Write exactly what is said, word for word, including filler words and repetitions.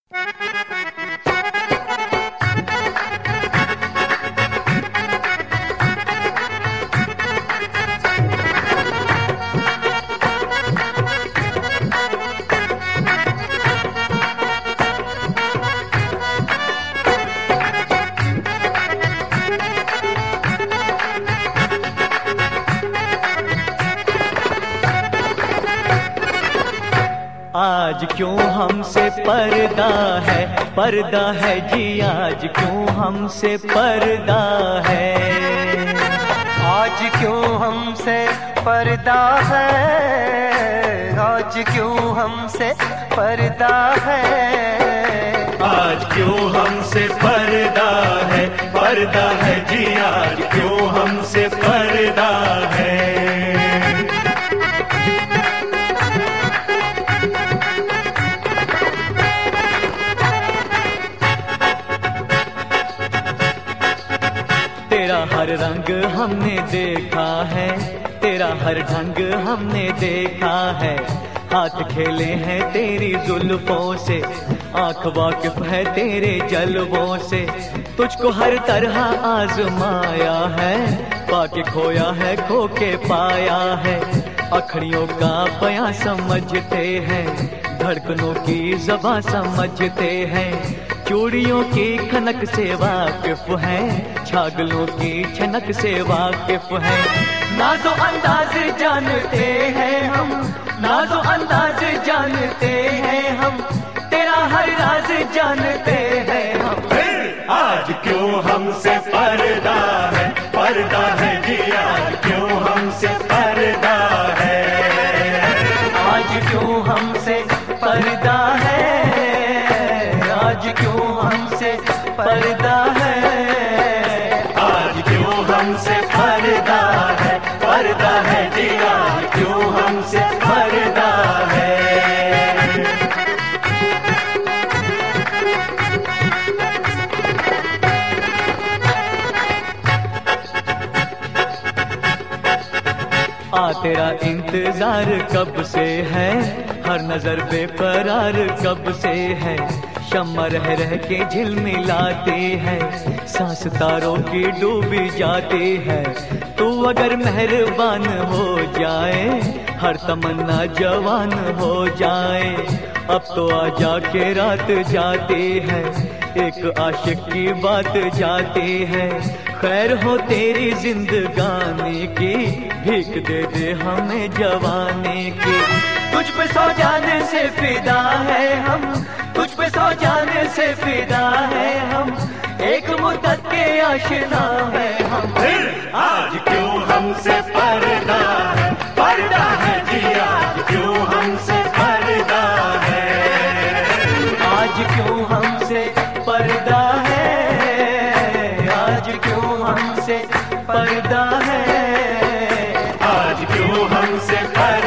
आज क्यों हमसे पर्दा है, पर्दा है जी, आज क्यों हमसे पर्दा है। आज क्यों हमसे पर्दा है, आज क्यों हमसे पर्दा है। आज क्यों हमसे पर्दा है, पर्दा है जी, आज क्यों हमसे पर्दा है। तेरा हर रंग हमने देखा है, तेरा हर ढंग हमने देखा है। हाथ खेले हैं तेरी जुल्फों से, आंख वाकिफ है तेरे जलवों से। तुझको हर तरह आजमाया है, पाके खोया है खो के पाया है। अखड़ियों का बयां समझते हैं, धड़कनों की ज़बां समझते हैं। चूड़ियों की खनक से वाकिफ है, छागलों की छनक से वाकिफ है। नाज़ो अंदाज जानते हैं हम, नाज़ो अंदाज जानते हैं हम, तेरा हर राज जानते हैं हम। आज क्यों हमसे पर्दा है, पर्दा है जी, आज क्यों हमसे पर्दा है। आज क्यों हमसे पर्दा है, आज क्यों हमसे पर्दा है। आज क्यों हमसे पर्दा है, पर्दा है जी, आज क्यों हमसे पर्दा है। आ तेरा इंतजार कब से है, हर नजर बेकरार कब से है। शम्मा रह रह के झिलमिलाती है, सांस तारों की डूबी जाती है। तू अगर मेहरबान हो जाए, हर तमन्ना जवान हो जाए। अब तो आ जाके रात जाती है, एक आशिक की बात जाती है। खैर हो तेरी जिंदगानी की, भीख दे दे हमें जवानी की। तुझ पे सौ जाने से फिदा है हम, तुझ पे सौ जाने से फिदा है हम। एक मुद्दत के आशिना है हम। आज क्यों हमसे पर्दा है, पर्दा है जी, आज क्यों हमसे पर्दा है। आज क्यों हमसे पर्दा है, आज क्यों हमसे पर्दा है। आज क्यों हमसे पर्दा